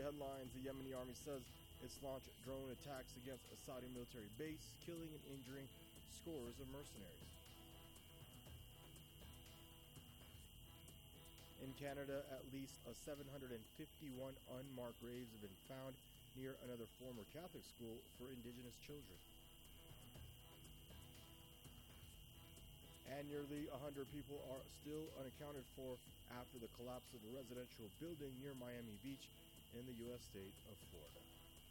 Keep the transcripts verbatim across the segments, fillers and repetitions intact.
headlines, the Yemeni army says it's launched drone attacks against a Saudi military base, killing and injuring scores of mercenaries. In Canada, at least a seven hundred fifty-one unmarked graves have been found near another former Catholic school for Indigenous children. And nearly one hundred people are still unaccounted for after the collapse of a residential building near Miami Beach in the U S state of Florida.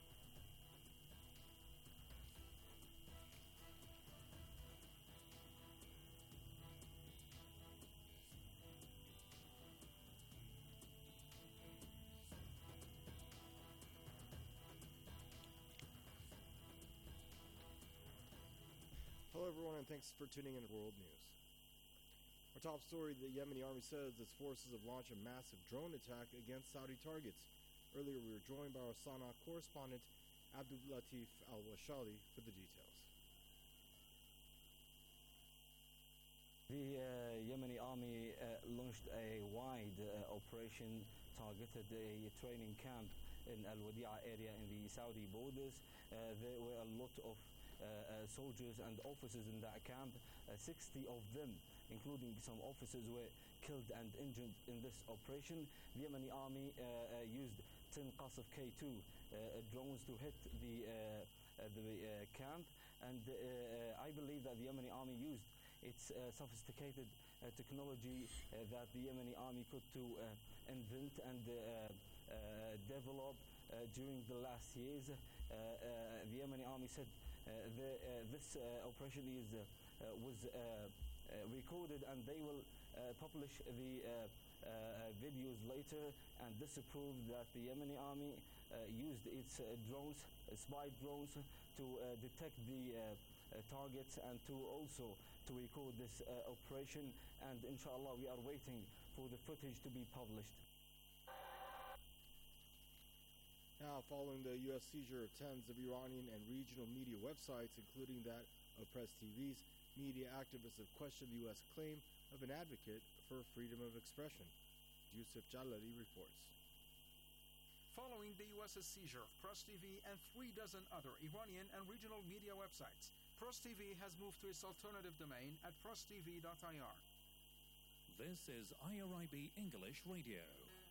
Hello everyone, and thanks for tuning in to World News. Our top story, the Yemeni army says its forces have launched a massive drone attack against Saudi targets. Earlier we were joined by our Sana'a correspondent Abdul Latif Al-Washali for the details. The uh, Yemeni army uh, launched a wide uh, operation targeted a training camp in Al-Wadi'a area in the Saudi borders. Uh, there were a lot of Uh, uh, soldiers and officers in that camp. Uh, sixty of them, including some officers, were killed and injured in this operation. The Yemeni army uh, uh, used ten Qasif K two uh, drones to hit the, uh, uh, the uh, camp, and uh, uh, I believe that the Yemeni army used its uh, sophisticated uh, technology uh, that the Yemeni army could to uh, invent and uh, uh, develop uh, during the last years. Uh, uh, the Yemeni army said Uh, the, uh, this uh, operation is, uh, uh, was uh, uh, recorded, and they will uh, publish the uh, uh, videos later, and this proved that the Yemeni army uh, used its uh, drones, uh, spy drones, to uh, detect the uh, uh, targets and to also to record this uh, operation, and inshallah we are waiting for the footage to be published. Now, following the U S seizure of tens of Iranian and regional media websites, including that of Press T V's, media activists have questioned the U S claim of an advocate for freedom of expression. Yusuf Jalali reports. Following the U S's seizure of Press T V and three dozen other Iranian and regional media websites, Press T V has moved to its alternative domain at press t v dot i r. This is I R I B English Radio.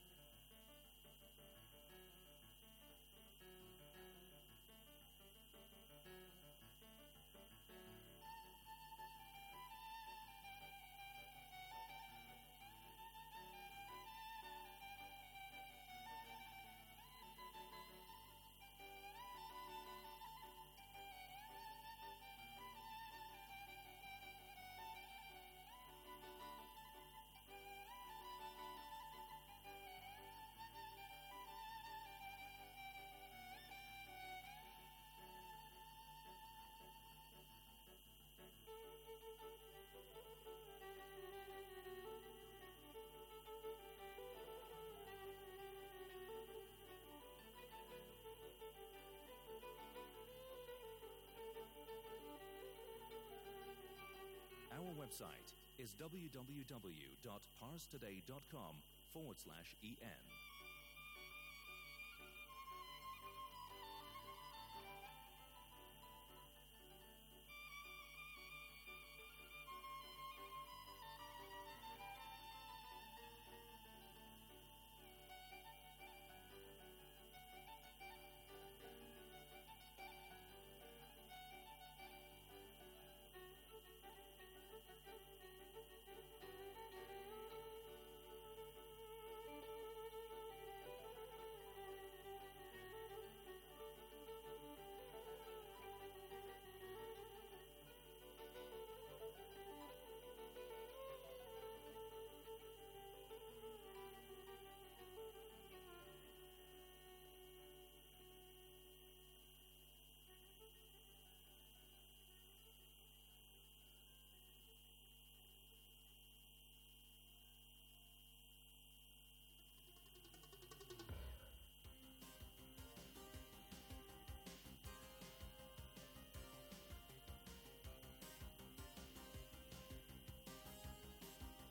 Our website is w w w dot pars today dot com forward slash en.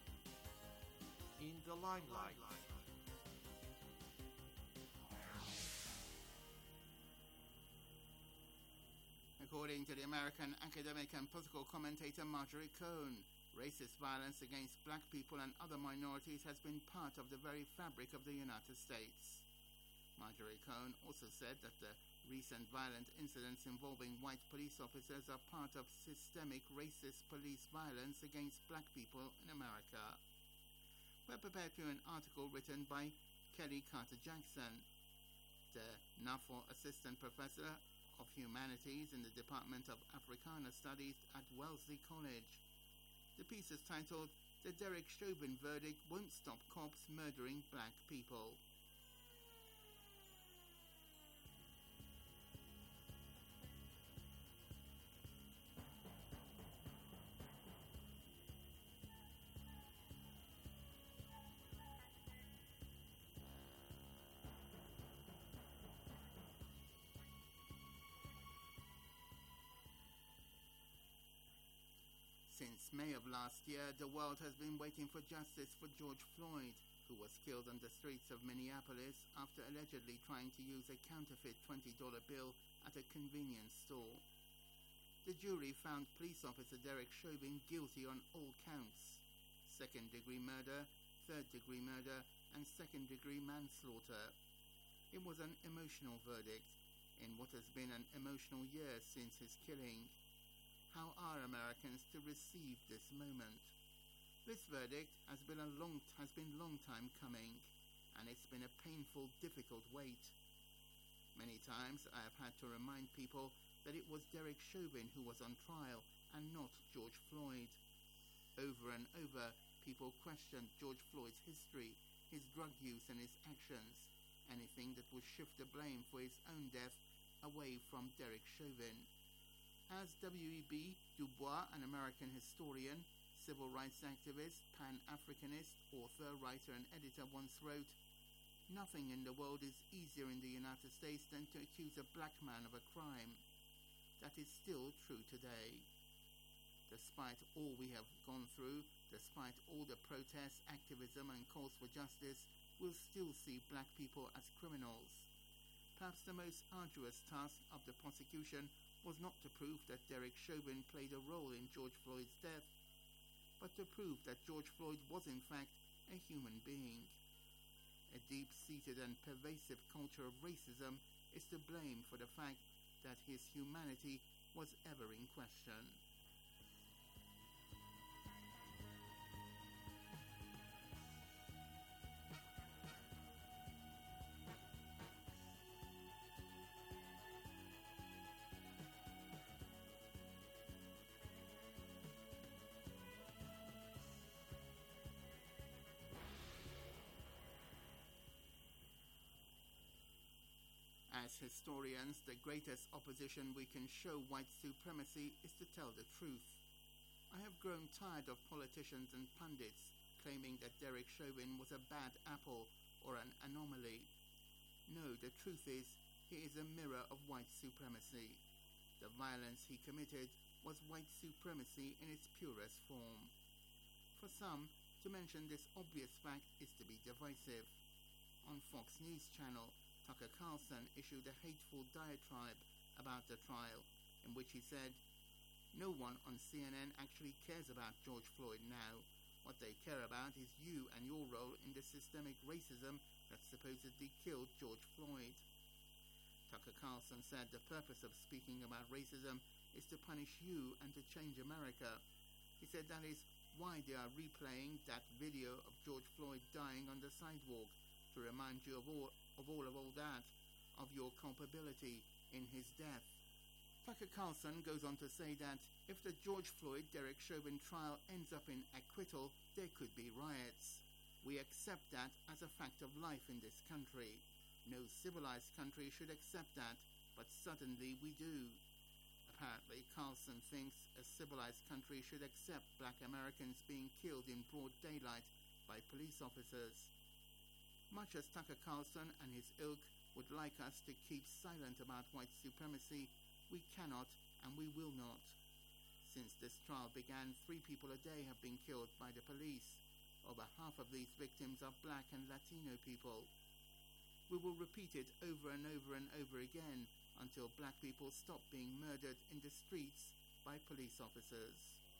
In the limelight. According to the American academic and political commentator Marjorie Cohn, racist violence against black people and other minorities has been part of the very fabric of the United States. Marjorie Cohn also said that the recent violent incidents involving white police officers are part of systemic racist police violence against black people in America. We're prepared to an article written by Kelly Carter Jackson, the N A F O Assistant Professor of Humanities in the Department of Africana Studies at Wellesley College. The piece is titled, "The Derek Chauvin Verdict Won't Stop Cops Murdering Black People." Since May of last year, the world has been waiting for justice for George Floyd, who was killed on the streets of Minneapolis after allegedly trying to use a counterfeit twenty dollar bill at a convenience store. The jury found police officer Derek Chauvin guilty on all counts: second-degree murder, third-degree murder, and second-degree manslaughter. It was an emotional verdict in what has been an emotional year since his killing. How are Americans to receive this moment? This verdict has been a long has been long time coming, and it's been a painful, difficult wait. Many times I have had to remind people that it was Derek Chauvin who was on trial and not George Floyd. Over and over, people questioned George Floyd's history, his drug use and his actions, anything that would shift the blame for his own death away from Derek Chauvin. As W E B Du Bois, an American historian, civil rights activist, pan-Africanist, author, writer and editor, once wrote, "Nothing in the world is easier in the United States than to accuse a black man of a crime." That is still true today. Despite all we have gone through, despite all the protests, activism and calls for justice, we'll still see black people as criminals. Perhaps the most arduous task of the prosecution was not to prove that Derek Chauvin played a role in George Floyd's death, but to prove that George Floyd was in fact a human being. A deep-seated and pervasive culture of racism is to blame for the fact that his humanity was ever in question. As historians, the greatest opposition we can show white supremacy is to tell the truth. I have grown tired of politicians and pundits claiming that Derek Chauvin was a bad apple or an anomaly. No, the truth is, he is a mirror of white supremacy. The violence he committed was white supremacy in its purest form. For some, to mention this obvious fact is to be divisive. On Fox News Channel, Tucker Carlson issued a hateful diatribe about the trial, in which he said, "No one on C N N actually cares about George Floyd now. What they care about is you and your role in the systemic racism that supposedly killed George Floyd." Tucker Carlson said the purpose of speaking about racism is to punish you and to change America. He said that is why they are replaying that video of George Floyd dying on the sidewalk, to remind you of all of all of all that, of your culpability in his death. Tucker Carlson goes on to say that if the George Floyd Derek Chauvin trial ends up in acquittal, there could be riots. We accept that as a fact of life in this country. No civilized country should accept that, but suddenly we do. Apparently, Carlson thinks a civilized country should accept black Americans being killed in broad daylight by police officers. Much as Tucker Carlson and his ilk would like us to keep silent about white supremacy, we cannot and we will not. Since this trial began, three people a day have been killed by the police. Over half of these victims are black and Latino people. We will repeat it over and over and over again. until black people stop being murdered in the streets by police officers.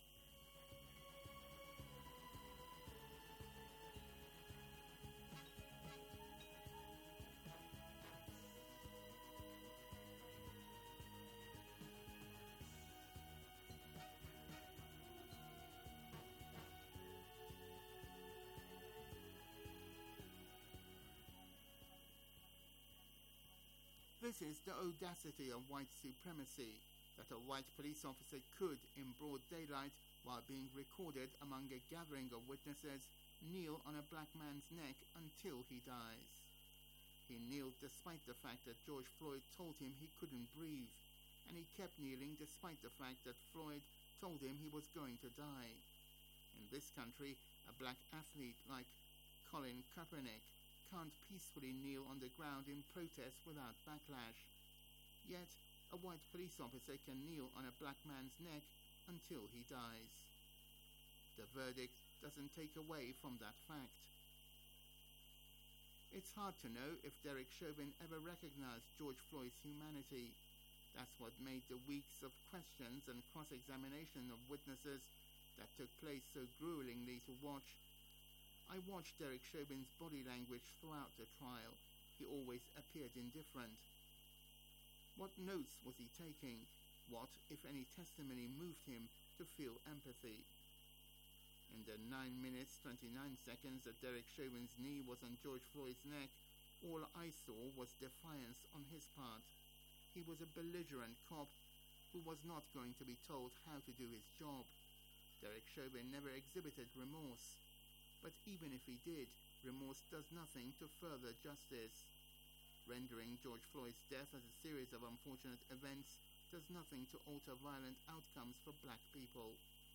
This is the audacity of white supremacy, that a white police officer could, in broad daylight, while being recorded among a gathering of witnesses, kneel on a black man's neck until he dies. He kneeled despite the fact that George Floyd told him he couldn't breathe, and he kept kneeling despite the fact that Floyd told him he was going to die. In this country, a black athlete like Colin Kaepernick can't peacefully kneel on the ground in protest without backlash. Yet, a white police officer can kneel on a black man's neck until he dies. The verdict doesn't take away from that fact. It's hard to know if Derek Chauvin ever recognized George Floyd's humanity. That's what made the weeks of questions and cross-examination of witnesses that took place so gruelingly to watch. I watched Derek Chauvin's body language throughout the trial. He always appeared indifferent. What notes was he taking? What, if any, testimony moved him to feel empathy? In the nine minutes, twenty-nine seconds that Derek Chauvin's knee was on George Floyd's neck, all I saw was defiance on his part. He was a belligerent cop who was not going to be told how to do his job. Derek Chauvin never exhibited remorse. But even if he did, remorse does nothing to further justice. Rendering George Floyd's death as a series of unfortunate events does nothing to alter violent outcomes for black people.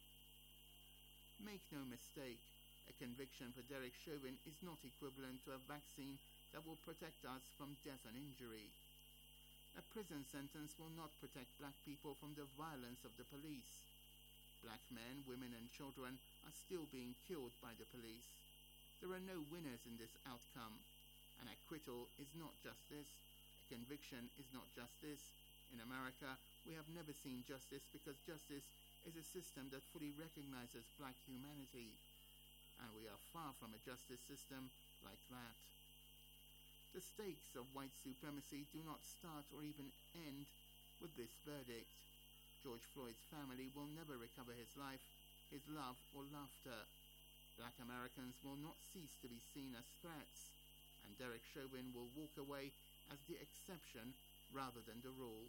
Make no mistake, a conviction for Derek Chauvin is not equivalent to a vaccine that will protect us from death and injury. A prison sentence will not protect black people from the violence of the police. Black men, women and children are still being killed by the police. There are no winners in this outcome. An acquittal is not justice. A conviction is not justice. In America, we have never seen justice because justice is a system that fully recognizes black humanity. And we are far from a justice system like that. The stakes of white supremacy do not start or even end with this verdict. George Floyd's family will never recover his life, his love or laughter. Black Americans will not cease to be seen as threats, and Derek Chauvin will walk away as the exception rather than the rule.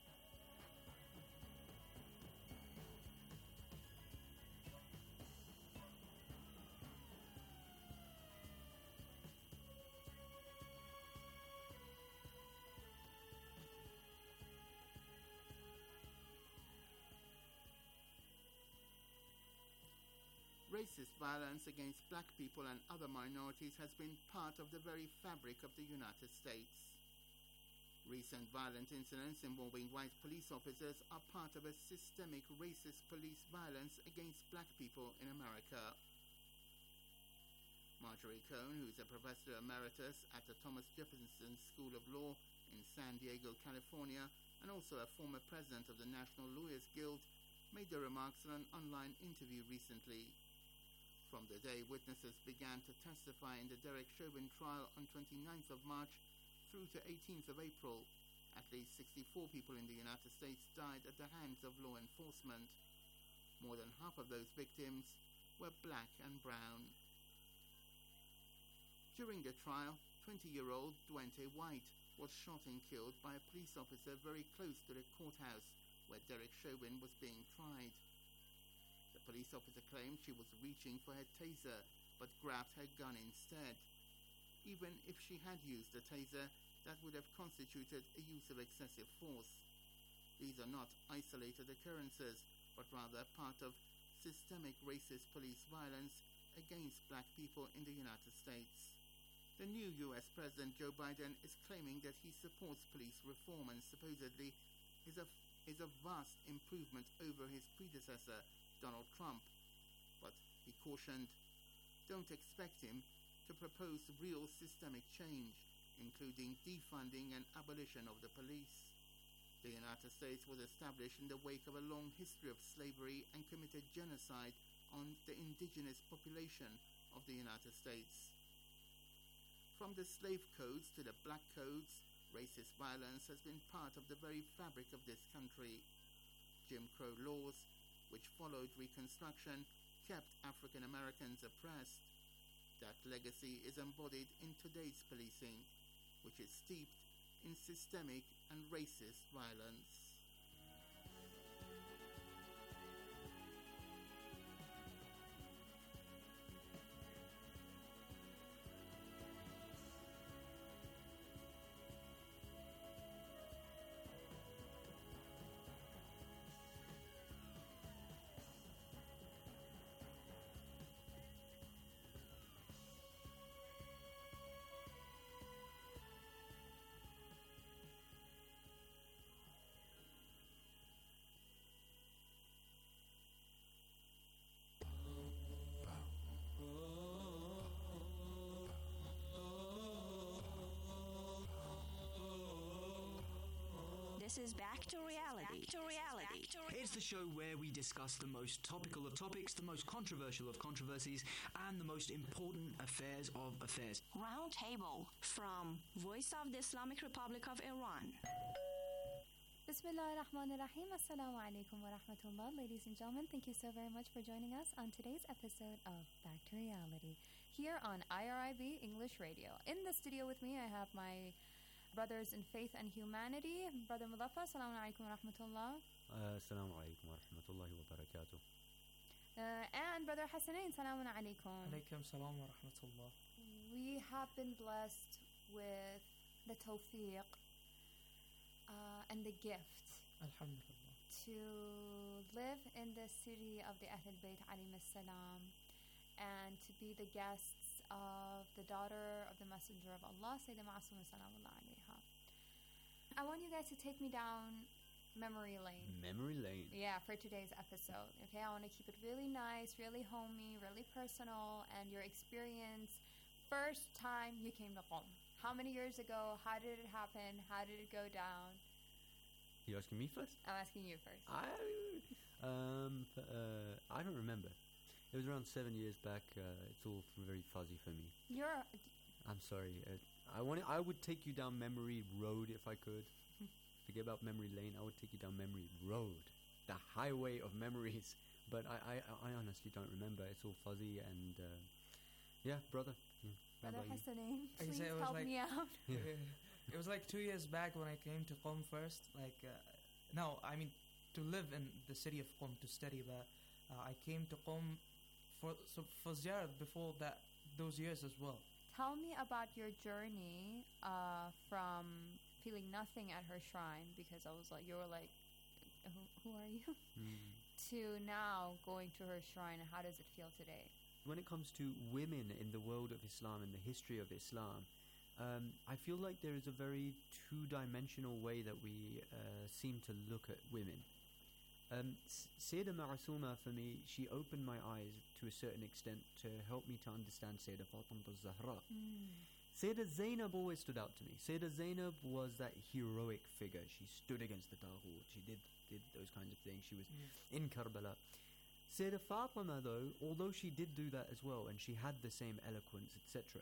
Racist violence against black people and other minorities has been part of the very fabric of the United States. Recent violent incidents involving white police officers are part of a systemic racist police violence against black people in America. Marjorie Cohn, who is a professor emeritus at the Thomas Jefferson School of Law in San Diego, California, and also a former president of the National Lawyers Guild, made the remarks in an online interview recently. From the day witnesses began to testify in the Derek Chauvin trial on twenty-ninth of March through to eighteenth of April, at least sixty-four people in the United States died at the hands of law enforcement. More than half of those victims were black and brown. During the trial, twenty-year-old Duante White was shot and killed by a police officer very close to the courthouse where Derek Chauvin was being tried. The police officer claimed she was reaching for her taser, but grabbed her gun instead. Even if she had used a taser, that would have constituted a use of excessive force. These are not isolated occurrences, but rather part of systemic racist police violence against black people in the United States. The new U S President Joe Biden is claiming that he supports police reform and supposedly is a, is a vast improvement over his predecessor, Donald Trump. But he cautioned, don't expect him to propose real systemic change, including defunding and abolition of the police. The United States was established in the wake of a long history of slavery and committed genocide on the indigenous population of the United States. From the slave codes to the black codes, racist violence has been part of the very fabric of this country. Jim Crow laws, which followed Reconstruction, kept African Americans oppressed. That legacy is embodied in today's policing, which is steeped in systemic and racist violence. This is Back to Reality. Back to Reality. It's the show where we discuss the most topical of topics, the most controversial of controversies, and the most important affairs of affairs. Roundtable from Voice of the Islamic Republic of Iran. Bismillah ar-Rahman ar-Rahim. Assalamu alaikum wa rahmatullah. Ladies and gentlemen, thank you so very much for joining us on today's episode of Back to Reality here on I R I B English Radio. In the studio with me, I have my brothers in faith and humanity. Brother Mudafa, assalamu alaikum wa rahmatullah. Uh, assalamu alaikum wa rahmatullahi wa barakatuh. Uh, and Brother Hassanain, assalamu alaikum. Alaikum salam wa rahmatullah. We have been blessed with the tawfiq uh, and the gift Alhamdulillah. to live in the city of the Ahlul Bayt alayhim salam and to be the guests of the daughter of the Messenger of Allah, Sayyidah Ma'asuma Salamullah alayha. I want you guys to take me down memory lane. Memory lane? Yeah, for today's episode. Okay, I want to keep it really nice, really homey, really personal, and your experience first time you came to Qom. How many years ago? How did it happen? How did it go down? You asking me first? I'm asking you first. I um uh, I don't remember. It was around seven years back. Uh, it's all very fuzzy for me. You're. I'm sorry. Uh, I want. I would take you down memory road if I could. Forget about memory lane. I would take you down memory road, the highway of memories. But I, I, I honestly don't remember. It's all fuzzy and uh, yeah, brother. Yeah. Brother Hassanain, I please say it was help like- me out. Yeah. It was like two years back when I came to Qom first. Like, uh, no, I mean to live in the city of Qom to study. But uh, I came to Qom for so for ziyarat before that those years as well. Tell me about your journey uh, from feeling nothing at her shrine, because I was like, you were like, who, who are you? Mm. To now going to her shrine. How does it feel today? When it comes to women in the world of Islam and the history of Islam, um, I feel like there is a very two-dimensional way that we uh, seem to look at women. Um, S- Sayyidah Ma'asuma, for me, she opened my eyes to a certain extent to help me to understand Sayyidah Fatima al-Zahra. Mm. Sayyidah Zainab always stood out to me. Sayyidah Zainab was that heroic figure. She stood against the Taghut. She did, did those kinds of things. She was in Karbala. Sayyidah Fatima, though, although she did do that as well, and she had the same eloquence, et cetera,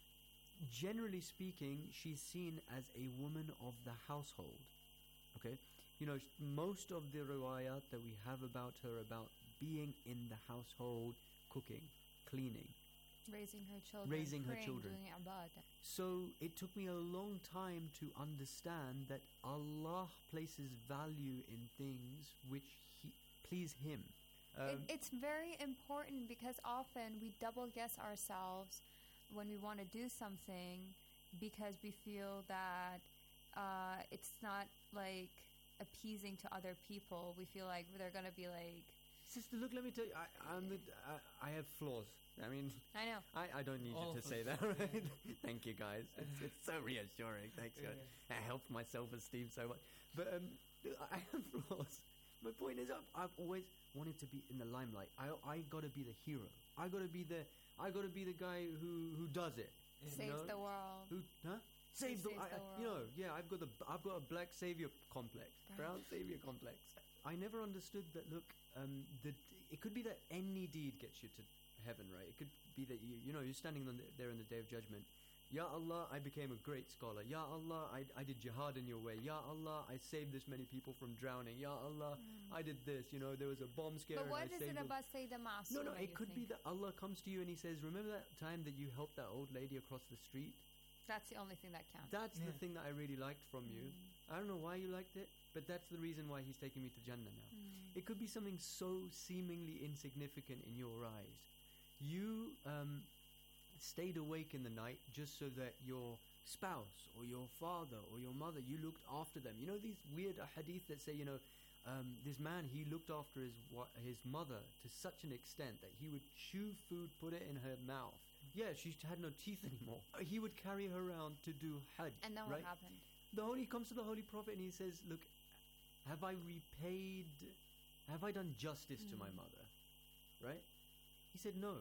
generally speaking, she's seen as a woman of the household. Okay? You know, sh- most of the riwayat that we have about her about being in the household, cooking, cleaning, Raising her children. Raising her praying, children. Doing ibadah. so it took me a long time to understand that Allah places value in things which he please Him. Um, It, it's very important because often we double guess ourselves when we want to do something because we feel that uh, it's not like appeasing to other people. We feel like they're going to be like, Sister, look, let me tell you, I, I'm the, I, I have flaws. I mean, I know. I, I don't need All you to of say us. that, right? Thank you, guys. It's, it's so reassuring. Thanks, Yeah, guys. I helped my self-esteem so much. But um, I have flaws. My point is, I've, I've always wanted to be in the limelight. I I got to be the hero. I got to be the I got to be the guy who who does it. you Saves know? the world. Who? Huh? save the, saves I, the I- you know, world. yeah, I've got the, I've got a black savior complex, Right. brown savior complex. I never understood that. Look, um, the it could be that any deed gets you to heaven, right? It could be that you, you know, you're standing on the, there on the day of judgment. Ya Allah, I became a great scholar. Ya Allah, I, I did jihad in your way. Ya Allah, I saved this many people from drowning. Ya Allah, I did this. You know, there was a bomb scare. But and what I is saved it those- about Sayyida Ma'asuma? No, no, it you could be think? that Allah comes to you and He says, "Remember that time that you helped that old lady across the street? That's the only thing that counts. That's the Yeah. thing that I really liked from you. I don't know why you liked it, but that's the reason why He's taking me to Jannah now." It could be something so seemingly insignificant in your eyes. You um, stayed awake in the night just so that your spouse or your father or your mother, you looked after them. You know these weird hadith that say, you know, um, this man, he looked after his wa- his mother to such an extent that he would chew food, put it in her mouth. Yeah, she had no teeth anymore. He would carry her around to do hajj. And then right? what happened? The holy he comes to the Holy Prophet and he says, "Look, have I repaid? Have I done justice to my mother?" Right? He said, "No."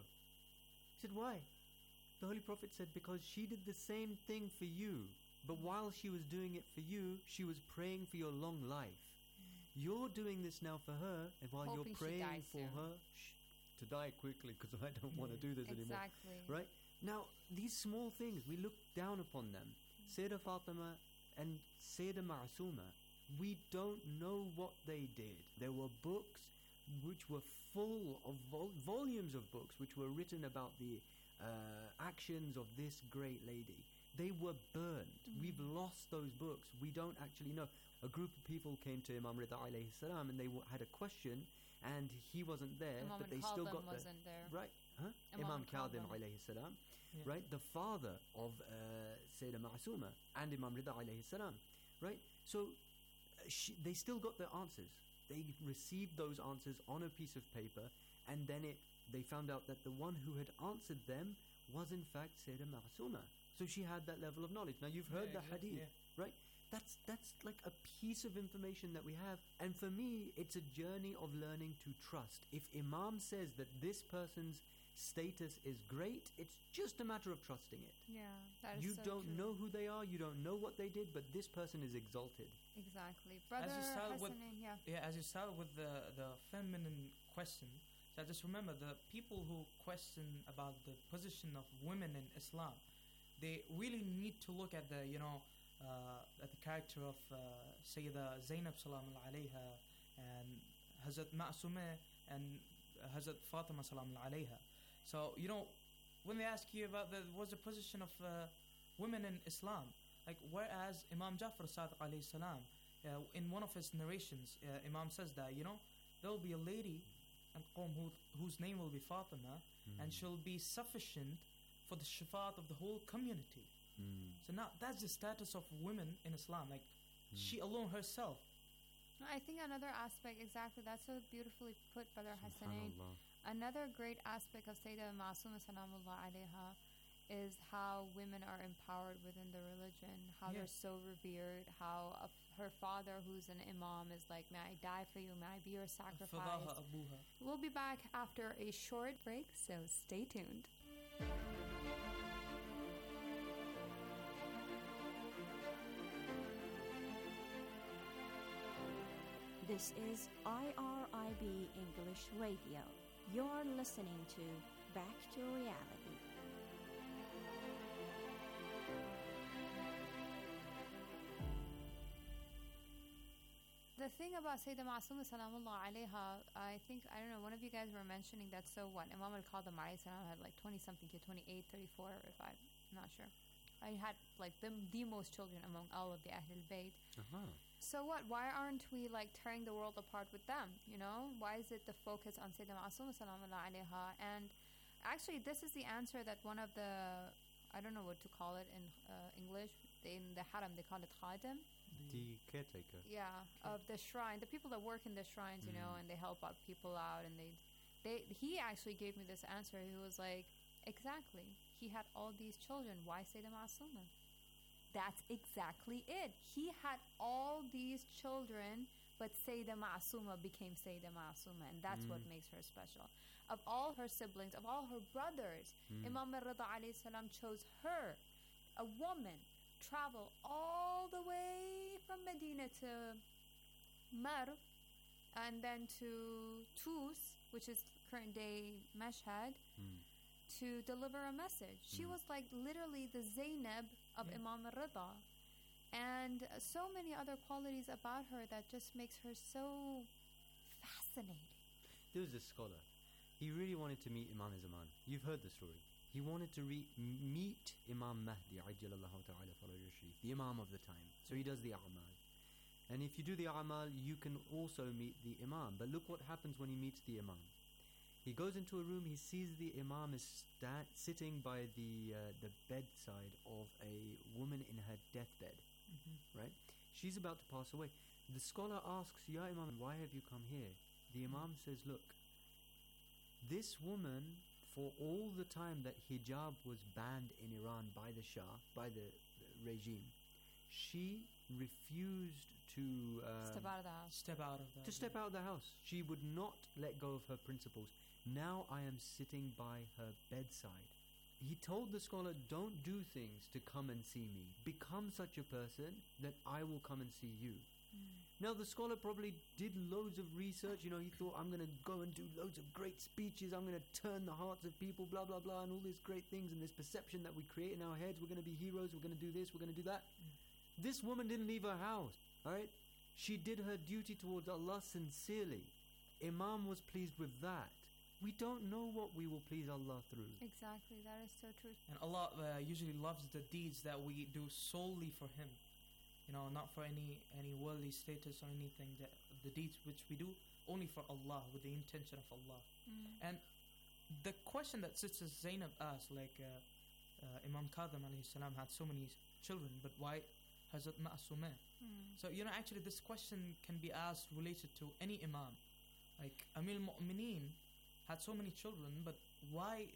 He said, "Why?" The Holy Prophet said, "Because she did the same thing for you, but while she was doing it for you, she was praying for your long life. You're doing this now for her, and while Hoping you're she praying dies for soon. her sh- to die quickly, because I don't want to do this anymore." Exactly. Right? Now, these small things, we look down upon them. Sayyidah Fatima and Sayyidah Ma'asuma, we don't know what they did. There were books which were full of vol- volumes of books which were written about the uh, actions of this great lady. They were burned. We've lost those books. We don't actually know. A group of people came to Imam Rida alayhi salam and they w- had a question, and he wasn't there, Imam but they still al-Khadim got the wasn't there. right. Huh? Imam Imam Khadim al-Khadim. alayhi salam, Yeah. right? The father of uh, Sayyidah Ma'asuma and Imam Rida alayhi salam, right? So uh, she, they still got the answers. They received those answers on a piece of paper, and then it they found out that the one who had answered them was in fact Sayyidah Ma'asuma. So she had that level of knowledge. Now you've heard Yeah, the exactly, hadith, right? That's that's like a piece of information that we have. And for me, it's a journey of learning to trust. If Imam says that this person's status is great, it's just a matter of trusting it. Yeah, that is You so don't true. know who they are, you don't know what they did, but this person is exalted. Exactly. Brother As you start with, Hassanin, yeah. yeah, as you start with the the feminine question, so just remember the people who question about the position of women in Islam, they really need to look at the you know uh, at the character of uh, Sayyida Zainab salam alayha and Hazrat Ma'sumah and Hazrat Fatima salam alayha. So you know when they ask you about the what's the position of uh, women in Islam, like whereas Imam Jafar Sadiq alayhi salam, uh, in one of his narrations, uh, Imam says that you know there will be a lady and qawm who, whose name will be Fatima, and she'll be sufficient for the shafaat of the whole community. So now that's the status of women in Islam, like she alone herself. I think another aspect, exactly, that's so beautifully put, Brother Hassanin. Another great aspect of Sayyidah Ma'asuma Salamullah alayha is how women are empowered within the religion, how Yeah. they're so revered, how uh, her father, who's an imam, is like, "May I die for you, may I be your sacrifice." Fadaha abuha. We'll be back after a short break, so stay tuned. This is I R I B English Radio. You're listening to Back to Reality. The thing about Sayyidah Ma'asuma Salamullah alayha, I think, I don't know, one of you guys were mentioning that, so what, Imam al-Qadhi alayhi salam had like twenty-something kids, twenty-eight, thirty-four, if I'm not sure. I had like the, the most children among all of the Ahlul Bayt. Uh-huh. So what, why aren't we like tearing the world apart with them, you know? Why is it the focus on Sayyidah Ma'asuma Salamullah alayha? And actually, this is the answer that one of the, I don't know what to call it in uh, English, in the haram, they call it khadim. The caretaker. Yeah, of the shrine, the people that work in the shrines, you know, and they help out people out, and they, they. He actually gave me this answer. He was like, exactly. He had all these children. Why Sayyidah Ma'asuma? That's exactly it. He had all these children, but Sayyidah Ma'asuma became Sayyidah Ma'asuma, and that's what makes her special. Of all her siblings, of all her brothers, Imam al-Rida alayhi salam chose her, a woman, travel all the way from Medina to Marv and then to Tus, which is current day Mashhad, Mm. to deliver a message. She Mm. was like literally the Zainab of Yeah. Imam al-Rida. And uh, so many other qualities about her that just makes her so fascinating. There was a scholar. He really wanted to meet Imam Zaman. You've heard the story. He wanted to re- meet Imam Mahdi, Ajjalallahu ta'ala Farajah Sharif, the Imam of the time. So he does the A'mal. And if you do the A'mal, you can also meet the Imam. But look what happens when he meets the Imam. He goes into a room, he sees the Imam is sta- sitting by the, uh, the bedside of a woman in her deathbed. Mhm. Right? She's about to pass away. The scholar asks, Ya Imam, why have you come here? The Imam says, look, this woman, for all the time that hijab was banned in Iran by the Shah, by the, the regime, she refused to um, Step out of the house. Step out of the to step out of the house. She would not let go of her principles. Now I am sitting by her bedside. He told the scholar, don't do things to come and see me. Become such a person that I will come and see you. Now the scholar probably did loads of research. You know, he thought, I'm going to go and do loads of great speeches. I'm going to turn the hearts of people, blah, blah, blah, and all these great things and this perception that we create in our heads. We're going to be heroes. We're going to do this. We're going to do that. This woman didn't leave her house, all right? She did her duty towards Allah sincerely. Imam was pleased with that. We don't know what we will please Allah through. Exactly, that is so true. And Allah uh, usually loves the deeds that we do solely for Him. You know, not for any any worldly status or anything. That the deeds which we do only for Allah, with the intention of Allah. Mm. And the question that Sister Zainab asked, like uh, uh, Imam Kadhim alayhi salam had so many children, but why Hazrat Ma'asumah? Mm. So, you know, actually this question can be asked related to any Imam. Like Amir al-Mu'mineen had so many children, but why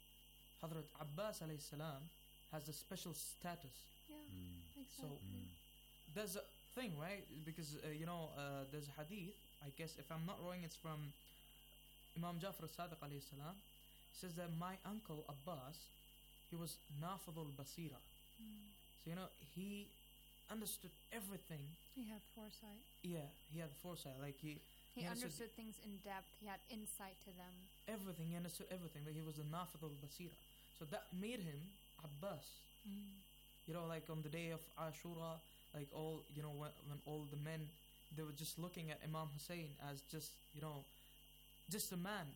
Hazrat Abbas alayhi salam has a special status? Yeah, Mm. So exactly. there's a thing, right? Because uh, you know, uh, there's a hadith. I guess if I'm not wrong, it's from Imam Jafar al-Sadiq alayhi salam. Says that my uncle Abbas, he was Nafid al-Basira. Mm. So you know, he understood everything. He had foresight. Yeah, he had foresight. Like he, He he understood things in depth. He had insight to them. everything. He understood everything. Like he was the Nafid al-Basira. So that made him Abbas. Mm. You know, like on the day of Ashura, like all, you know, when, when all the men, they were just looking at Imam Hussein as just, you know, just a man.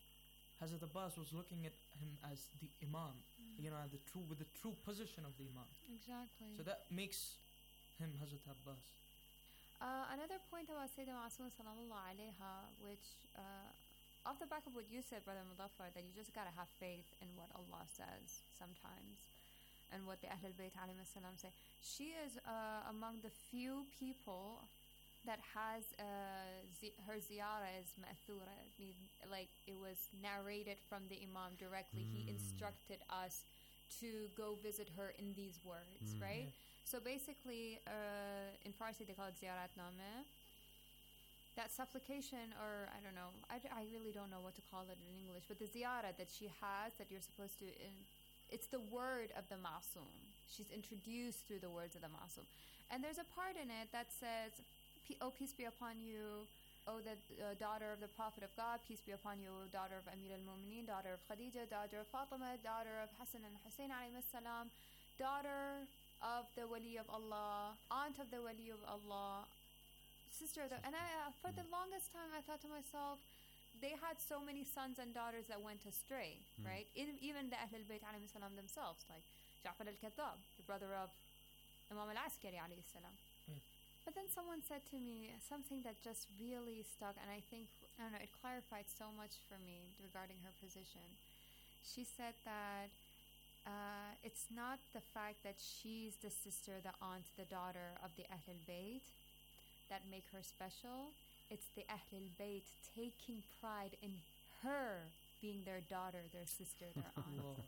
Hazrat Abbas was looking at him as the Imam, Mm. you know, the true, with the true position of the Imam. Exactly. So that makes him Hazrat Abbas. Uh, another point about Sayyidina Ma'asuma sallallahu alayha, which uh, off the back of what you said, Brother Mudaffar, that you just gotta have faith in what Allah says sometimes, and what the Ahlul Bayt alayhi salam say. She is uh, among the few people that has uh, zi- her ziyarah is ma'thura, mean- like it was narrated from the Imam directly. He Mm. instructed us to go visit her in these words, Mm. right? Yeah. So basically, uh, in Farsi they call it ziyarat nameh. That supplication, or I don't know, I, d- I really don't know what to call it in English, but the ziyarah that she has, that you're supposed to, in, it's the word of the Ma'asum. She's introduced through the words of the Ma'asum. And there's a part in it that says, "Pe- oh, peace be upon you, O the uh, daughter of the Prophet of God, peace be upon you, O daughter of Amir al-Mu'mineen, daughter of Khadija, daughter of Fatima, daughter of Hassan and Hussein alayhi salam, daughter of the Wali of Allah, aunt of the Wali of Allah, sister of the..." And I, uh, for the longest time, I thought to myself, they had so many sons and daughters that went astray, Mm. right? In, even the Ahlul Bayt alayhi salam themselves, like Ja'far al-Kadhab, the brother of Imam al-Askari alayhi salam. Yeah. But then someone said to me something that just really stuck, and I think, I don't know, it clarified so much for me regarding her position. She said that uh, it's not the fact that she's the sister, the aunt, the daughter of the Ahlul Bayt that make her special. It's the Ahlul Bayt taking pride in her being their daughter, their sister, their aunt. Lord.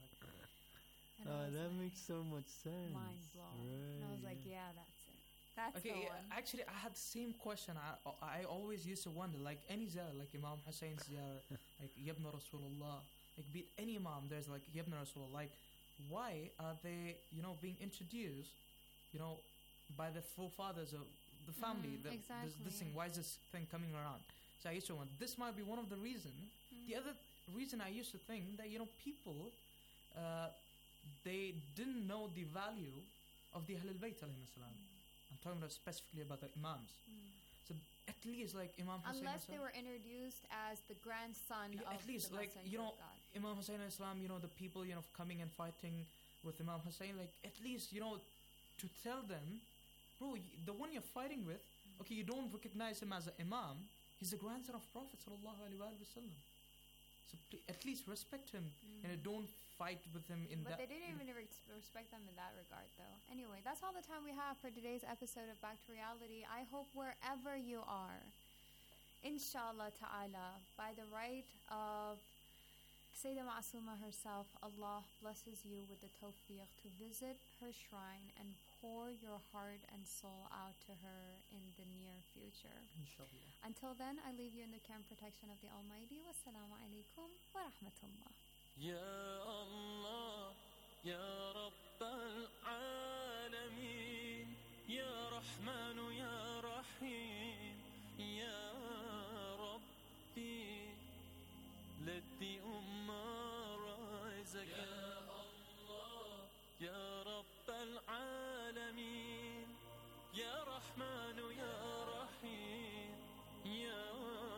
And I Uh, was that like, makes so much sense. mind blown. And I was like, Right, yeah, that's it. That's Okay, the yeah, one. actually, I had the same question. I I always used to wonder, like any ziyarah, like Imam Hussein's ziyarah, like Yabna Rasulullah, like be it any Imam, there's like Yabna Rasulullah. Like, why are they, you know, being introduced you know, by the forefathers of the family. Mm, the, exactly. this, this thing, why is this thing coming around? So I used to want, this might be one of the reason. Mm. The other reason I used to think that, you know, people, uh, they didn't know the value of the Ahlul Bayt alayhim salam. I'm talking about specifically about the Imams. Mm. So at least like Imam Hussein Unless they salam- were introduced as the grandson Yeah, of at least the like, Messenger you know, of God. Imam Hussein alayhi salam, you know, the people, you know, coming and fighting with Imam Hussein, like at least, you know, to tell them, bro, y- the one you're fighting with, okay, you don't recognize him as an Imam, he's the grandson of Prophet sallallahu alaihi wasallam. So pl- at least respect him Mm. and don't fight with him in But that. they didn't even res- respect them in that regard, though. Anyway, that's all the time we have for today's episode of Back to Reality. I hope wherever you are, inshallah ta'ala, by the right of Sayyidah Ma'asuma herself, Allah blesses you with the tawfiq to visit her shrine and pour your heart and soul out to her in the near future. Inshallah. Until then, I leave you in the care and protection of the Almighty. Wassalamu alaikum wa rahmatullah. يا الله يا رب العالمين يا رحمن يا رحيم يا ربي let the ummah rise again يا رب العالمين يا رحمن يا رحيم يا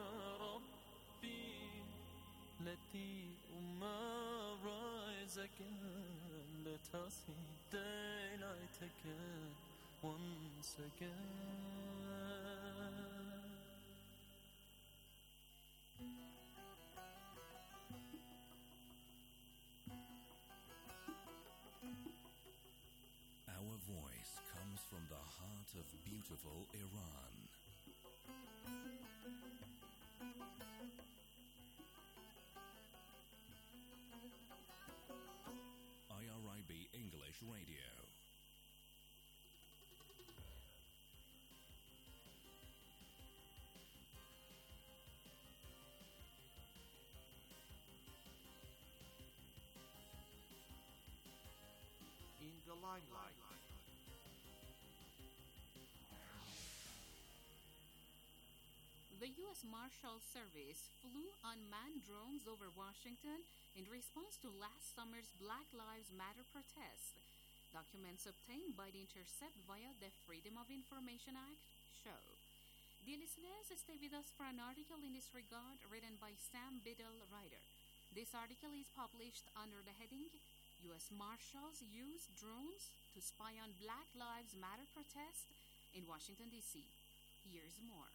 ربي let the ummah rise again. Let us see daylight again, once again. Our voice comes from the heart of beautiful Iran. I R I B English Radio. In the limelight. The U S Marshal Service flew unmanned drones over Washington in response to last summer's Black Lives Matter protests. Documents obtained by the Intercept via the Freedom of Information Act show. The listeners, stay with us for an article in this regard written by Sam Biddle, writer. This article is published under the heading U S Marshals Use Drones to Spy on Black Lives Matter Protests in Washington, D C. Here's more.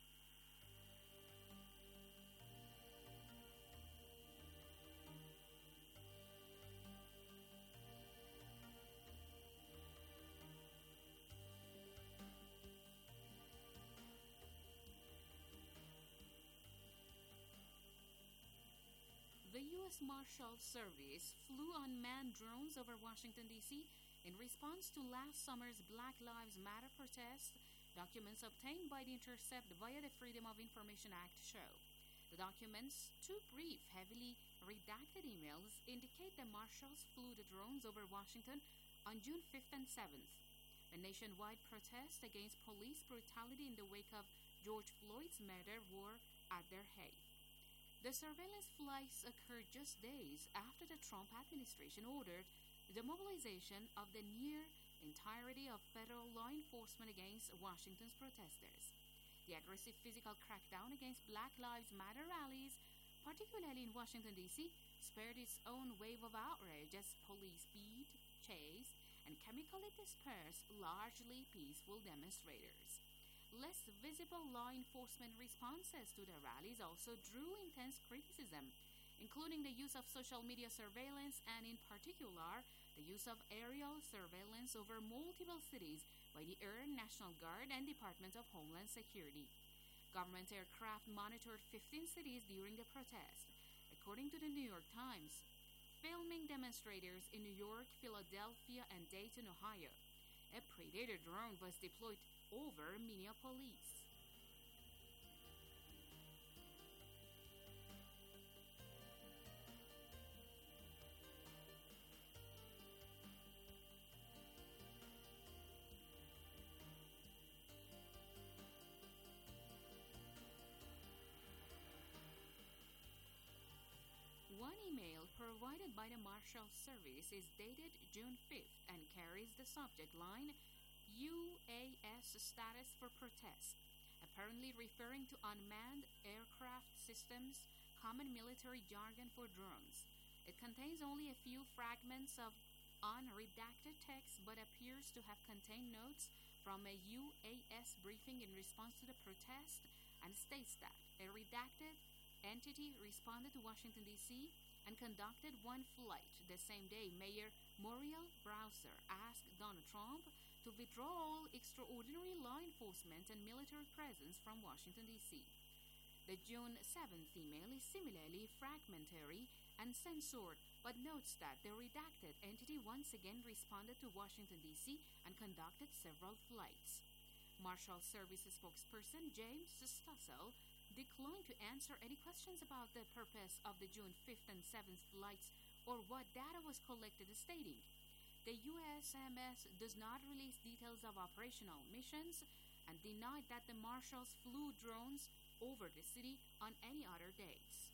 The U S Marshal Service flew unmanned drones over Washington, D C in response to last summer's Black Lives Matter protests, documents obtained by the Intercept via the Freedom of Information Act show. The documents, two brief, heavily redacted emails, indicate the marshals flew the drones over Washington on June fifth and seventh. A nationwide protest against police brutality in the wake of George Floyd's murder were at their height. The surveillance flights occurred just days after the Trump administration ordered the mobilization of the near entirety of federal law enforcement against Washington's protesters. The aggressive physical crackdown against Black Lives Matter rallies, particularly in Washington, D C, spared its own wave of outrage as police beat, chased, and chemically dispersed largely peaceful demonstrators. Less visible law enforcement responses to the rallies also drew intense criticism, including the use of social media surveillance and, in particular, the use of aerial surveillance over multiple cities by the Air National Guard and Department of Homeland Security. Government aircraft monitored fifteen cities during the protest, according to the New York Times, filming demonstrators in New York, Philadelphia, and Dayton, Ohio. A Predator drone was deployed over Minneapolis. provided by the Marshal Service is dated June fifth and carries the subject line U A S status for protest, apparently referring to unmanned aircraft systems, common military jargon for drones. It contains only a few fragments of unredacted text but appears to have contained notes from a U A S briefing in response to the protest, and states that a redacted entity responded to Washington, D C and conducted one flight. The same day, Mayor Muriel Bowser asked Donald Trump to withdraw all extraordinary law enforcement and military presence from Washington, D C The June seventh email is similarly fragmentary and censored, but notes that the redacted entity once again responded to Washington, D C and conducted several flights. Marshal Service spokesperson James Stossel declined to answer any questions about the purpose of the June fifth and seventh flights or what data was collected, stating, "The U S M S does not release details of operational missions," and denied that the marshals flew drones over the city on any other days.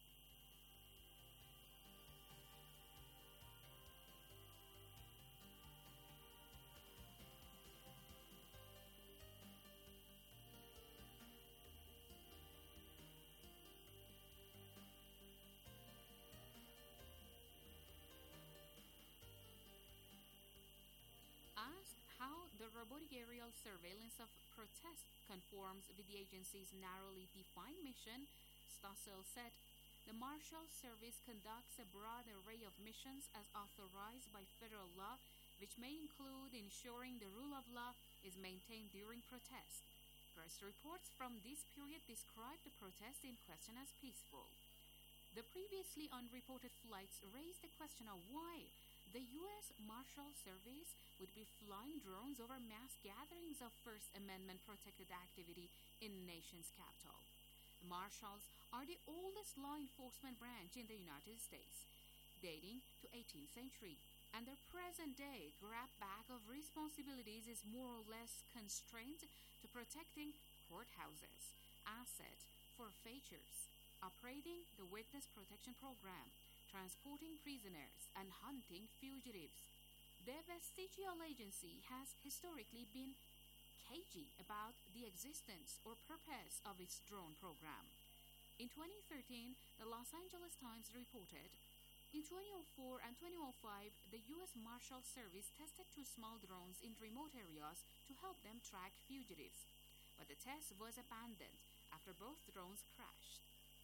Asked how the robotic aerial surveillance of protest conforms with the agency's narrowly defined mission, Stossel said, "The Marshal Service conducts a broad array of missions as authorized by federal law, which may include ensuring the rule of law is maintained during protest. Press reports from this period describe the protest in question as peaceful." The previously unreported flights raised the question of why the U S Marshal Service would be flying drones over mass gatherings of First Amendment protected activity in the nation's capital. The Marshals are the oldest law enforcement branch in the United States, dating to eighteenth century, and their present-day grab bag of responsibilities is more or less constrained to protecting courthouses, asset forfeitures, operating the Witness Protection Program, transporting prisoners, and hunting fugitives. The vestigial agency has historically been cagey about the existence or purpose of its drone program. In twenty thirteen, the Los Angeles Times reported, in twenty oh four and twenty oh five, the U S Marshal Service tested two small drones in remote areas to help them track fugitives, but the test was abandoned after both drones crashed.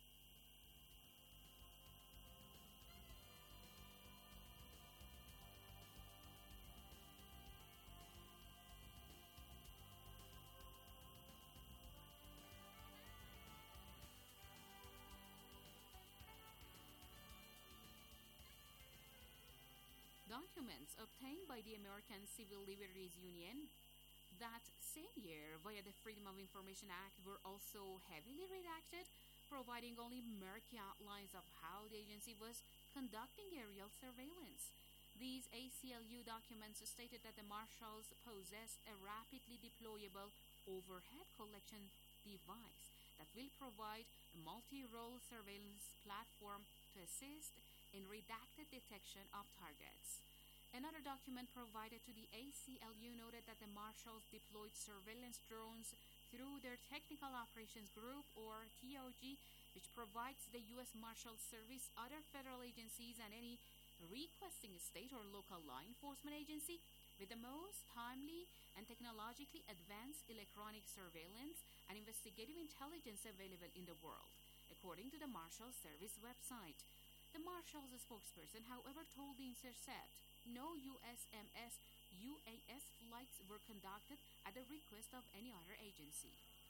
Documents obtained by the American Civil Liberties Union that same year via the Freedom of Information Act were also heavily redacted, providing only murky outlines of how the agency was conducting aerial surveillance. These A C L U documents stated that the marshals possessed a rapidly deployable overhead collection device that will provide a multi-role surveillance platform to assist in redacted detection of targets. Another document provided to the A C L U noted that the marshals deployed surveillance drones through their Technical Operations Group, or T O G, which provides the U S Marshal Service, other federal agencies, and any requesting state or local law enforcement agency with the most timely and technologically advanced electronic surveillance and investigative intelligence available in the world, according to the Marshal Service website. The Marshal's spokesperson, however, told The Intercept no U S M S U A S flights were conducted at the request of any other agency.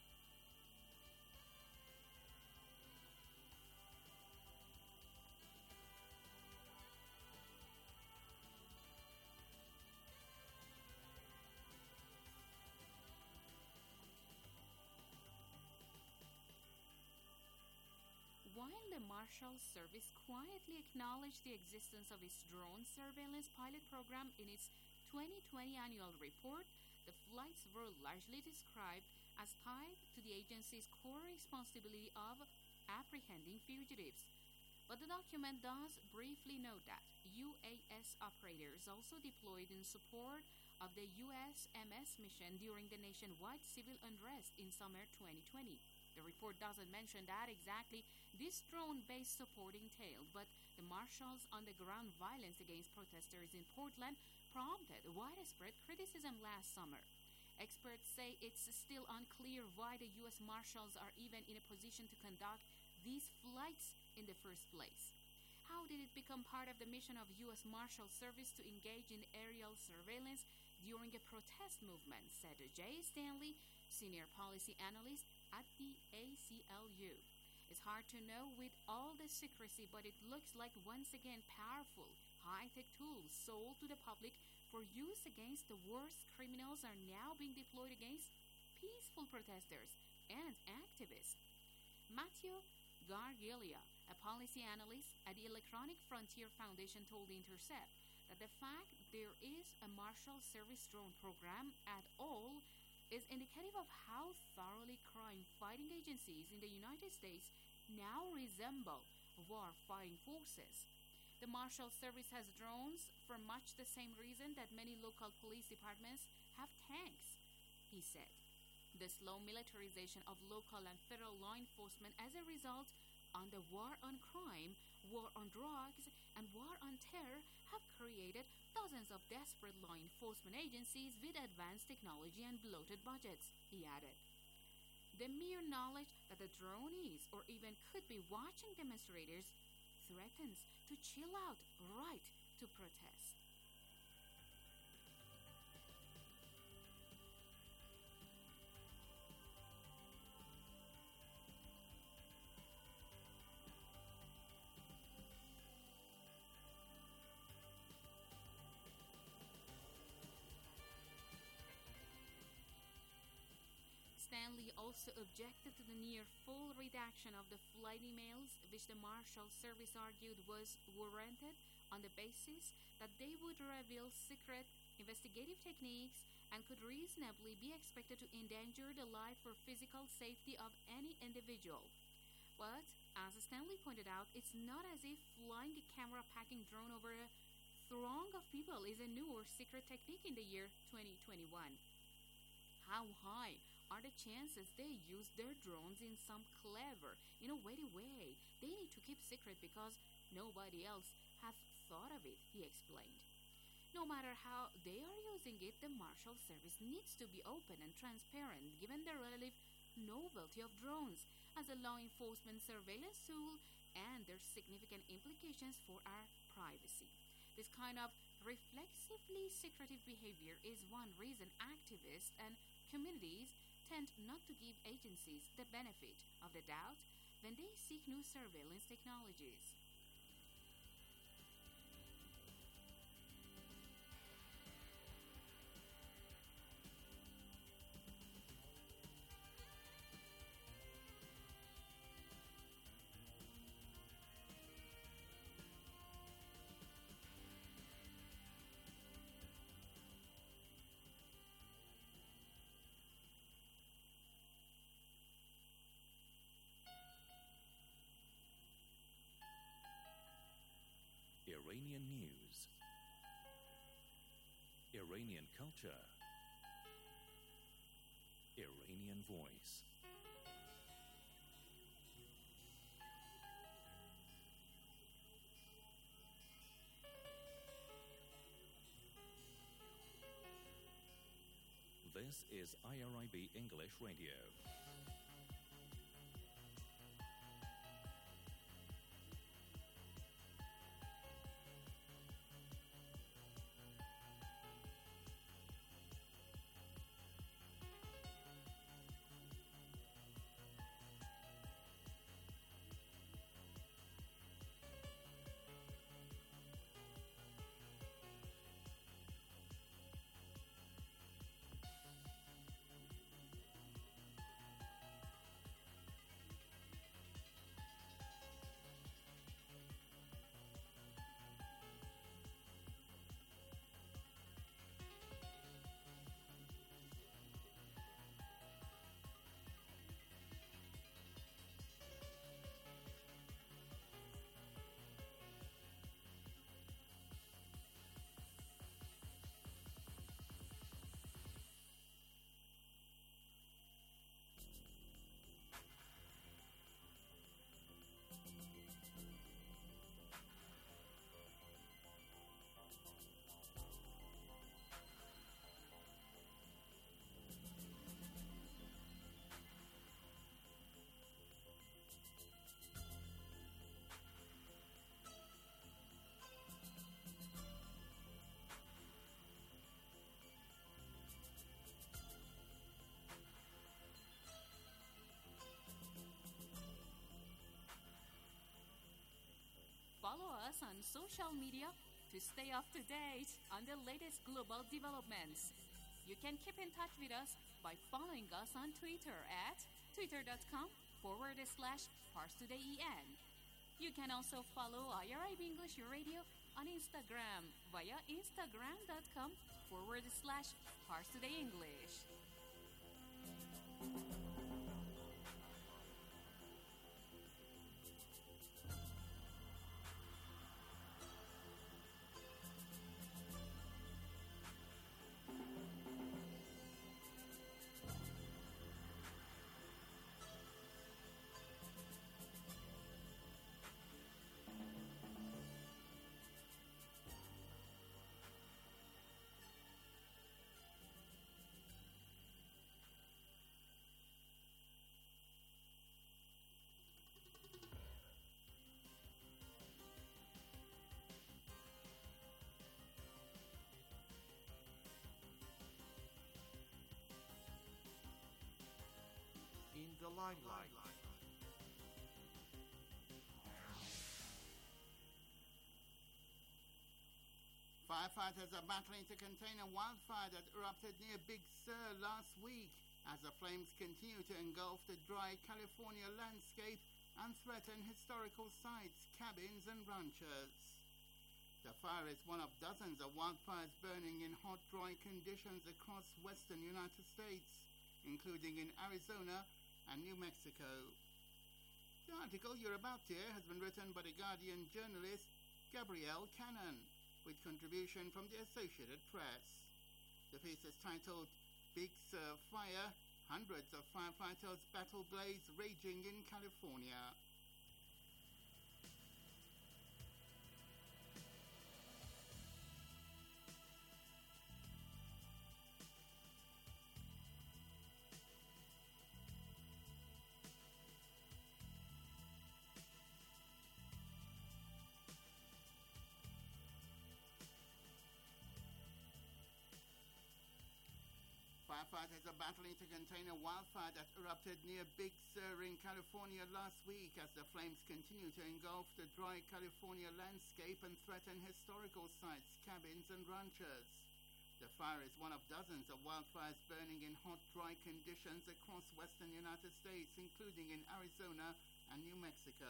While the Marshal Service quietly acknowledged the existence of its drone surveillance pilot program in its twenty twenty annual report, the flights were largely described as tied to the agency's core responsibility of apprehending fugitives. But the document does briefly note that U A S operators also deployed in support of the U S M S mission during the nationwide civil unrest in summer twenty twenty. The report doesn't mention that exactly this drone-based support entailed, but the marshal's on-the-ground violence against protesters in Portland prompted widespread criticism last summer. Experts say it's still unclear why the U S Marshals are even in a position to conduct these flights in the first place. How did it become part of the mission of U S Marshal Service to engage in aerial surveillance during a protest movement, said Jay Stanley, senior policy analyst at the A C L U. It's hard to know with all the secrecy, but it looks like once again powerful, high-tech tools sold to the public for use against the worst criminals are now being deployed against peaceful protesters and activists. Matthew Gargilia, a policy analyst at the Electronic Frontier Foundation, told The Intercept that the fact there is a Marshal Service drone program at all is indicative of how thoroughly crime-fighting agencies in the United States now resemble war-fighting forces. The Marshal Service has drones for much the same reason that many local police departments have tanks, he said. The slow militarization of local and federal law enforcement as a result on the war on crime, war on drugs, and war on terror have created dozens of desperate law enforcement agencies with advanced technology and bloated budgets, he added. The mere knowledge that the drone is or even could be watching demonstrators threatens to chill out right to protest. Stanley also objected to the near full redaction of the flight emails, which the Marshal Service argued was warranted on the basis that they would reveal secret investigative techniques and could reasonably be expected to endanger the life or physical safety of any individual. But, as Stanley pointed out, it's not as if flying a camera-packing drone over a throng of people is a new or secret technique in the year twenty twenty-one. How high are the chances they use their drones in some clever, innovative way they need to keep secret because nobody else has thought of it, he explained. No matter how they are using it, the Marshal Service needs to be open and transparent given the relative novelty of drones as a law enforcement surveillance tool and their significant implications for our privacy. This kind of reflexively secretive behavior is one reason activists and communities tend not to give agencies the benefit of the doubt when they seek new surveillance technologies. Iranian news, Iranian culture, Iranian voice. This is I R I B English Radio. us on social media to stay up to date on the latest global developments. You can keep in touch with us by following us on Twitter at twitter.com forward slash ParsTodayEN. You can also follow I R I B English Radio on Instagram via instagram.com forward slash ParsTodayEnglish. In the limelight. Firefighters are battling to contain a wildfire that erupted near Big Sur last week as the flames continue to engulf the dry California landscape and threaten historical sites, cabins and ranches. The fire is one of dozens of wildfires burning in hot, dry conditions across western United States, including in Arizona and New Mexico. The article you're about to hear has been written by The Guardian journalist Gabrielle Cannon, with contribution from the Associated Press. The piece is titled Big Sur Fire, Hundreds of Firefighters Battle Blaze Raging in California. Firefighters are battling to contain a wildfire that erupted near Big Sur in California last week as the flames continue to engulf the dry California landscape and threaten historical sites, cabins and ranches. The fire is one of dozens of wildfires burning in hot, dry conditions across western United States, including in Arizona and New Mexico.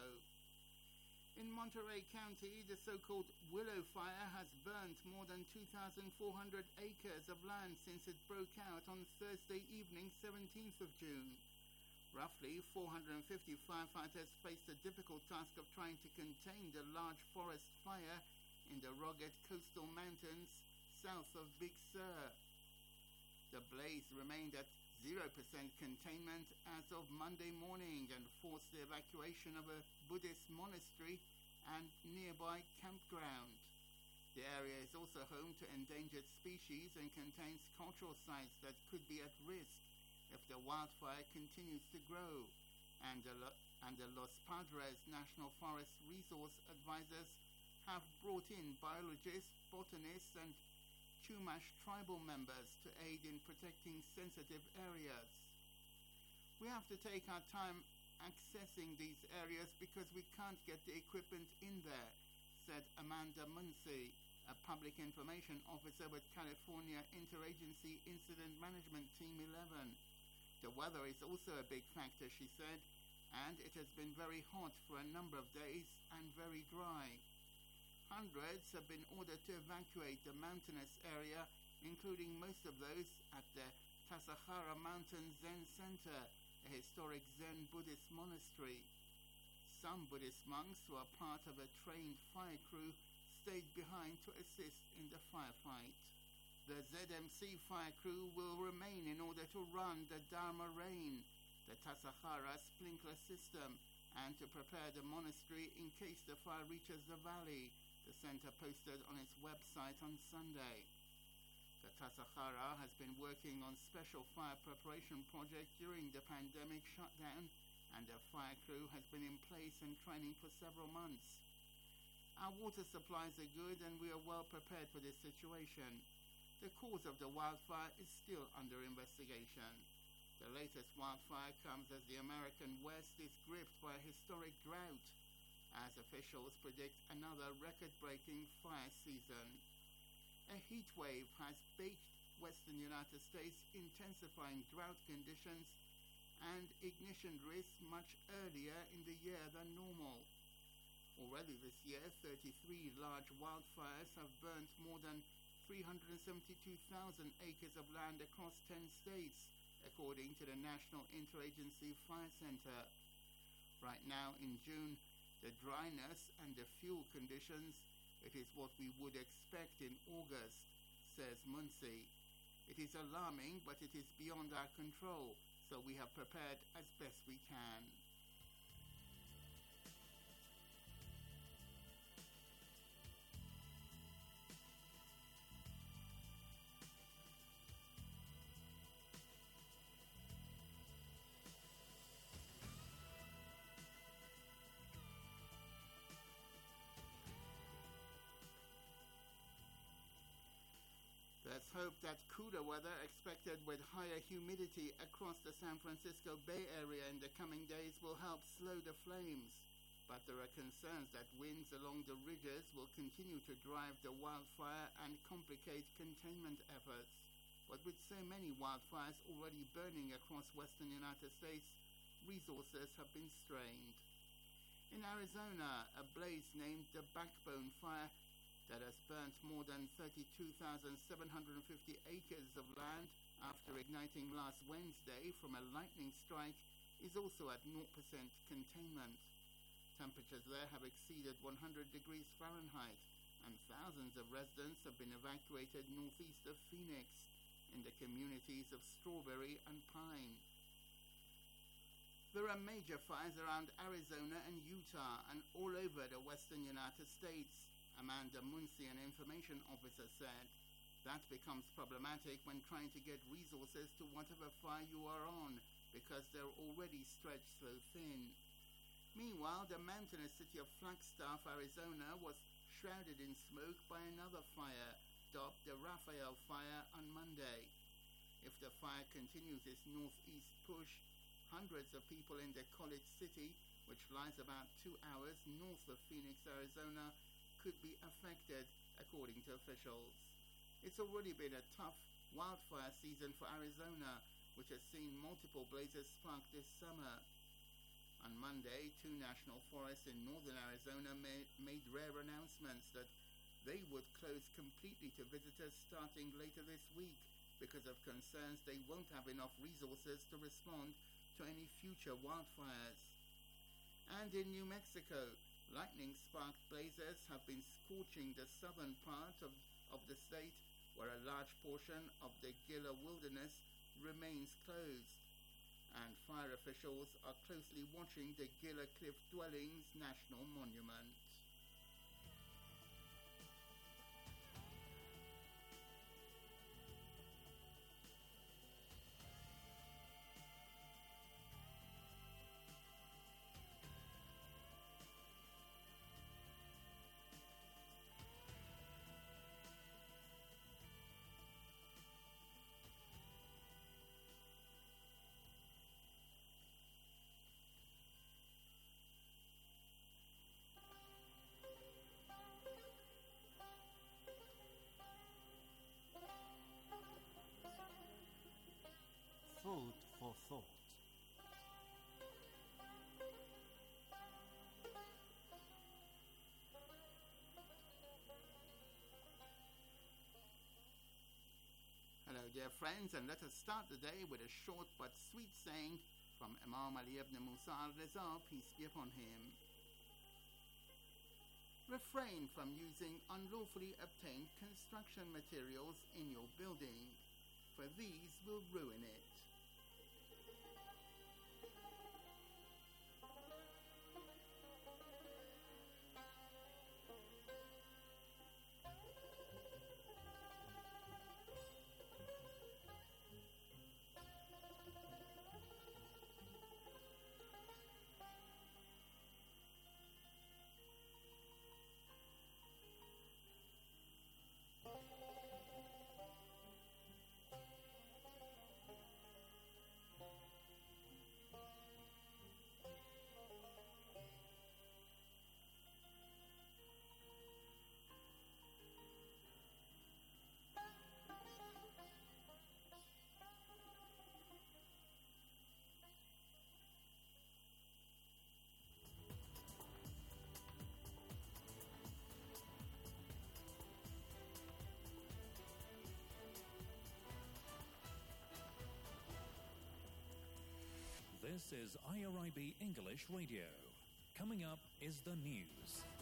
In Monterey County, the so-called Willow Fire has burnt more than two thousand four hundred acres of land since it broke out on Thursday evening, seventeenth of June. Roughly four hundred fifty firefighters faced the difficult task of trying to contain the large forest fire in the rugged coastal mountains south of Big Sur. The blaze remained at zero percent containment as of Monday morning and forced the evacuation of a Buddhist monastery and nearby campground. The area is also home to endangered species and contains cultural sites that could be at risk if the wildfire continues to grow, and the, Lo- and the Los Padres National Forest Resource Advisors have brought in biologists, botanists and Chumash tribal members to aid in protecting sensitive areas. We have to take our time accessing these areas because we can't get the equipment in there, said Amanda Muncy, a public information officer with California Interagency Incident Management Team eleven. The weather is also a big factor, she said, and it has been very hot for a number of days and very dry. Hundreds have been ordered to evacuate the mountainous area, including most of those at the Tasajara Mountain Zen Center, a historic Zen Buddhist monastery. Some Buddhist monks who are part of a trained fire crew stayed behind to assist in the firefight. The Z M C fire crew will remain in order to run the Dharma Rain, the Tasajara sprinkler system, and to prepare the monastery in case the fire reaches the valley, the center posted on its website on Sunday. The Tasajara has been working on special fire preparation project during the pandemic shutdown, and the fire crew has been in place and training for several months. Our water supplies are good and we are well prepared for this situation. The cause of the wildfire is still under investigation. The latest wildfire comes as the American West is gripped by a historic drought. as officials predict another record-breaking fire season. A heat wave has baked western United States, intensifying drought conditions and ignition risks much earlier in the year than normal. Already this year, thirty-three large wildfires have burnt more than three hundred seventy-two thousand acres of land across ten states, according to the National Interagency Fire Center. Right now in June, the dryness and the fuel conditions, it is what we would expect in August, says Muncie. It is alarming, but it is beyond our control, so we have prepared as best we can. Let's hope that cooler weather expected with higher humidity across the San Francisco Bay Area in the coming days will help slow the flames. But there are concerns that winds along the ridges will continue to drive the wildfire and complicate containment efforts. But with so many wildfires already burning across western United States, resources have been strained. In Arizona, a blaze named the Backbone Fire that has burnt more than thirty-two thousand seven hundred fifty acres of land after igniting last Wednesday from a lightning strike is also at zero percent containment. Temperatures there have exceeded one hundred degrees Fahrenheit, and thousands of residents have been evacuated northeast of Phoenix in the communities of Strawberry and Pine. There are major fires around Arizona and Utah and all over the western United States, Amanda Muncie, an information officer, said. That becomes problematic when trying to get resources to whatever fire you are on, because they're already stretched so thin. Meanwhile, the mountainous city of Flagstaff, Arizona, was shrouded in smoke by another fire, dubbed the Raphael Fire, on Monday. If the fire continues its northeast push, hundreds of people in the College City, which lies about two hours north of Phoenix, Arizona, could be affected, according to officials. It's already been a tough wildfire season for Arizona, which has seen multiple blazes spark this summer. On Monday, two national forests in northern Arizona made, made rare announcements that they would close completely to visitors starting later this week because of concerns they won't have enough resources to respond to any future wildfires. And in New Mexico, lightning-sparked blazes have been scorching the southern part of, of the state, where a large portion of the Gila Wilderness remains closed. And fire officials are closely watching the Gila Cliff Dwellings National Monument. Food for thought. Hello, dear friends, and let us start the day with a short but sweet saying from Imam Ali ibn Musa al-Riza, peace be upon him. Refrain from using unlawfully obtained construction materials in your building, for these will ruin it. This is I R I B English Radio. Coming up is the news.